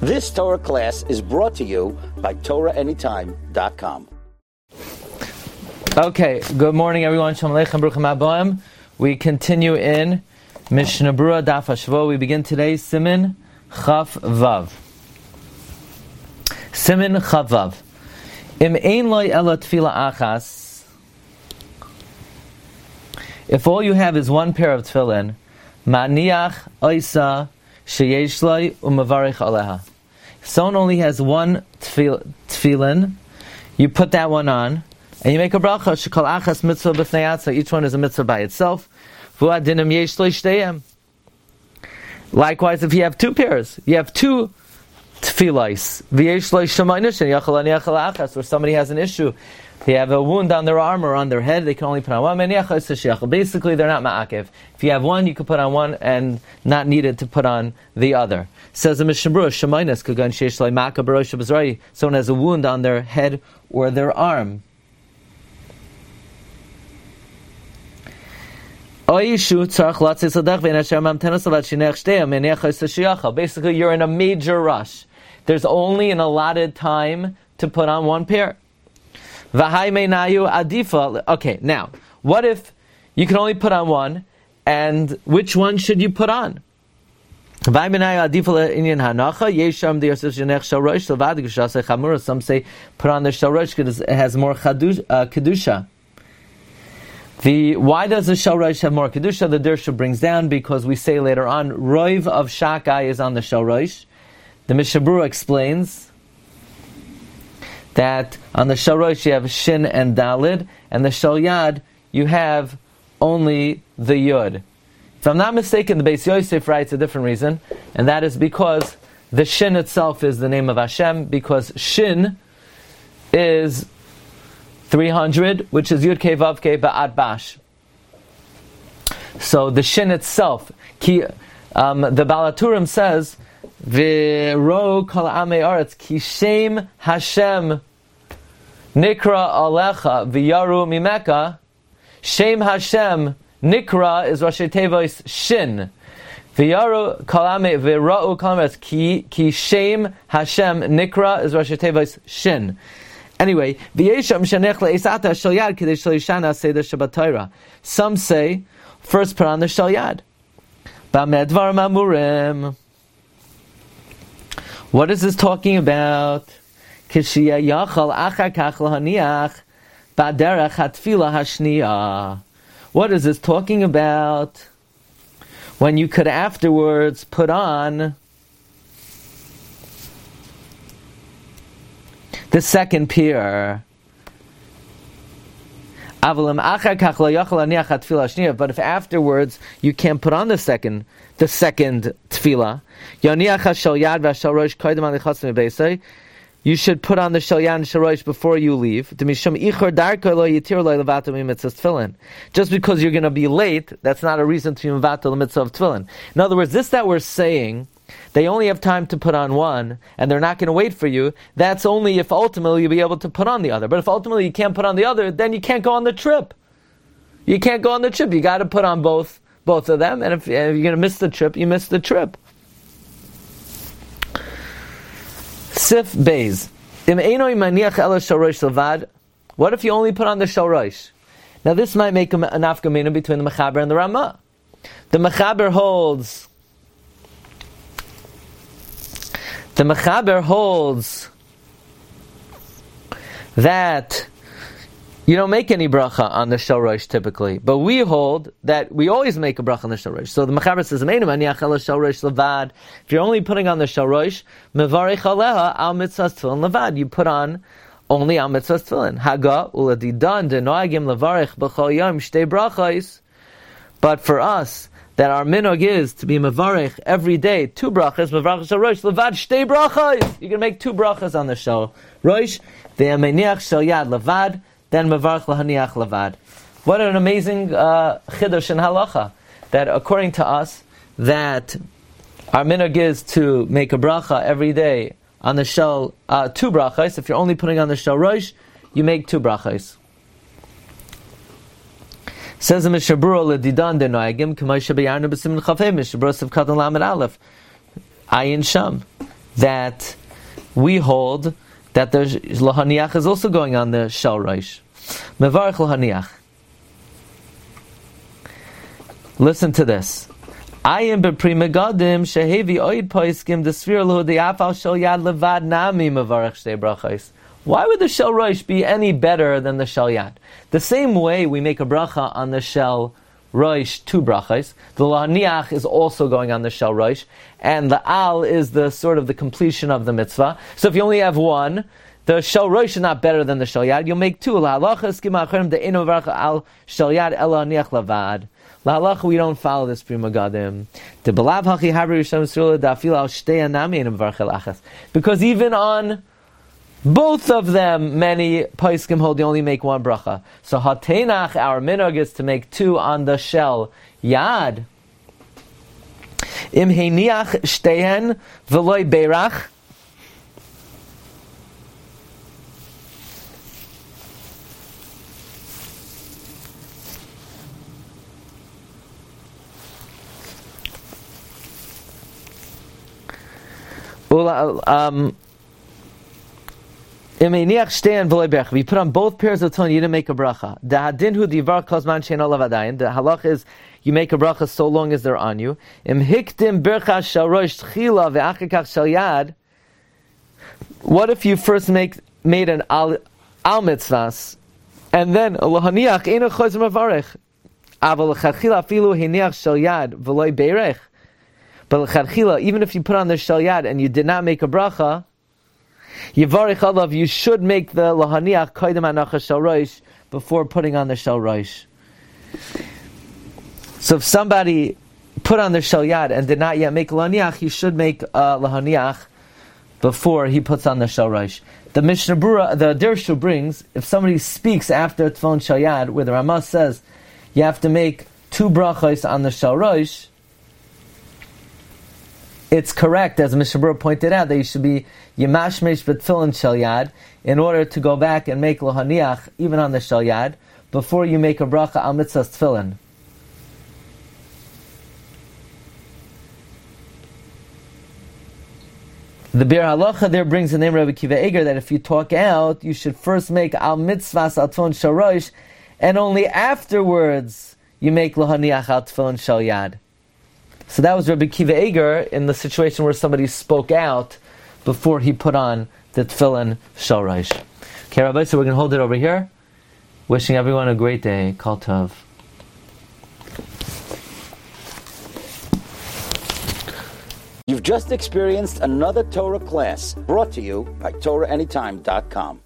This Torah class is brought to you by TorahAnytime.com. Okay, good morning everyone. Shalom Aleichem, Baruchim Habayim. We continue in Mishnah Berurah Daf HaShavua. We begin today Siman Chaf Vav. Siman Chaf Vav. Im ein loy ela tefila achas. If all you have is one pair of tefillin, ma'niach oisa sheyesh loy u'mavarich aleha. If someone only has one tefillin, you put that one on, and you make a bracha. Shekol achas mitzvah b'fnei atzah. Each one is a mitzvah by itself. V'adinim yesh lo shteihem. Likewise, if you have two pairs, you have two tefillais. V'yesh lo shemainish and yachal aniachal achas. Or somebody has an issue, they have a wound on their arm or on their head, they can only put on one. Basically, they're not ma'akev. If you have one, you can put on one and not needed to put on the other. Says the Mishnah Berurah, Shemainas kagan sheish lo ma'akev b'rosh b'zroi. Someone has a wound on their head or their arm. Basically, you're in a major rush. There's only an allotted time to put on one pair. Okay, now, what if you can only put on one, and which one should you put on? Some say put on the shalrosh because it has more kedusha. Why does the shalrosh have more kedusha? The Dirsha brings down because we say later on, roiv of shakai is on the shalrosh. The Mishnah Berurah explains that on the shalrosh you have shin and dalid, and the shalyad you have only the yud. If I'm not mistaken, the Beis Yosef writes a different reason, and that is because the shin itself is the name of Hashem, because shin is 300, which is Yud Kei Vav Kei Ba'at Bash. So the shin itself, the Balaturim says, V'ro kol amei aretz ki shem Hashem nikra alecha v'yaru mimeka. Shem Hashem nikra is Rashi Tevois shin. V'yaru kol amei v'ra'u kol amei ki shem Hashem nikra is Rashi Tevois shin. Anyway, some say, first put on the shalyad. What is this talking about? What is this talking about? When you could afterwards put on the second pair. But if afterwards you can't put on the second tefillah, you should put on the shalyan and shalrosh before you leave. Just because you're going to be late, that's not a reason to mivatel the mitzvah of tefillin. In other words, this that we're saying, they only have time to put on one, and they're not going to wait for you. That's only if ultimately you'll be able to put on the other. But if ultimately you can't put on the other, then you can't go on the trip. You can't go on the trip. You got to put on both of them, and if you're going to miss the trip, you miss the trip. Sif Beis. What if you only put on the shalrosh? Now this might make a nafkamina between the Mechaber and the Ramah. The Mechaber holds that you don't make any bracha on the shalrosh typically, but we hold that we always make a bracha on the shalrosh. So the Mechaber says, if you're only putting on the shalrosh, mevarich aleha al mitzvahs tefillin levad, you put on only al mitzvahs tefillin. Haga uladidan denoagim levarich b'chol yom shtei brachos. But for us, that our minog is to be mevarich every day, two brachas, mevarich shalrosh levad shtei brachos. You can make two brachas on the shalrosh, ve'ameniach shalyad levad, then mevarich lahaniach levad. What an amazing chiddush in halacha, that according to us, that our minog is to make a bracha every day on the shal, two brachas. If you're only putting on the shalrosh, you make two brachas. Says the Mishnah Berurah, "Ledidan denoagim k'may shebeyarnu b'simin chafei." Mishnah Berurah Sivkatan Lamed Aleph, Ayin Sham. that we hold that the lahaniach is also going on the shel rosh. Mevarich lahaniach. Listen to this. I am bepri megadim shehevi oid poiskim desfir lo de'afal shel yad levad nami mevarich shtei brachos. Why would the shel rosh be any better than the shel yad? The same way we make a bracha on the shel rosh, 2 brachos. The lahaniach is also going on the shel rosh, and the al is the sort of the completion of the mitzvah. So if you only have 1, the shel rosh is not better than the shel yad. You'll make 2. Lahalacha skima acherim de'eno varach al shel yad ela haniach lavad. Lahalacha, we don't follow this pri megadim. De belav hachi habri rishon yisrael da'afil al shtei anami eno varach el achas. Because even on both of them, many poskim hold you only make 1 bracha. So hatenach, our minhag is to make 2 on the shel yad. Im heiniach shtehen v'loi beirach. If you put on both pairs of tefillin, you didn't make a bracha. The halach is you make a bracha so long as they're on you. What if you first made an al mitzvahs and then lahaniach ina chayz mavarech? Aval l'chadchila afilu hiniach shel yad v'loy beirech. But l'chadchila, even if you put on the shel yad and you did not make a bracha, Yivarich alav, you should make the lahaniach kaidem anacha shel rosh before putting on the shel rosh. So if somebody put on the shel yad and did not yet make lahaniach, he should make lahaniach before he puts on the shel rosh. The Mishnah Berurah, the Dirshu brings, if somebody speaks after tefillin shel yad, where the Ramah says you have to make 2 brachos on the shel rosh, it's correct, as Mishnah Berurah pointed out, that you should be yemashmesh b'tefillin shel yad in order to go back and make lahaniach even on the shel yad before you make a bracha al mitzvahs tefillin. The Bir Halacha there brings the name of Rabbi Kiva Eger that if you talk out, you should first make al mitzvahs al tefillin shel rosh, and only afterwards you make lahaniach al tefillin shel yad. So that was Rabbi Kiva Eger in the situation where somebody spoke out before he put on the tefillin shel rosh. Okay, Rabbi, so we're going to hold it over here. Wishing everyone a great day. Kol Tov. You've just experienced another Torah class brought to you by TorahAnytime.com.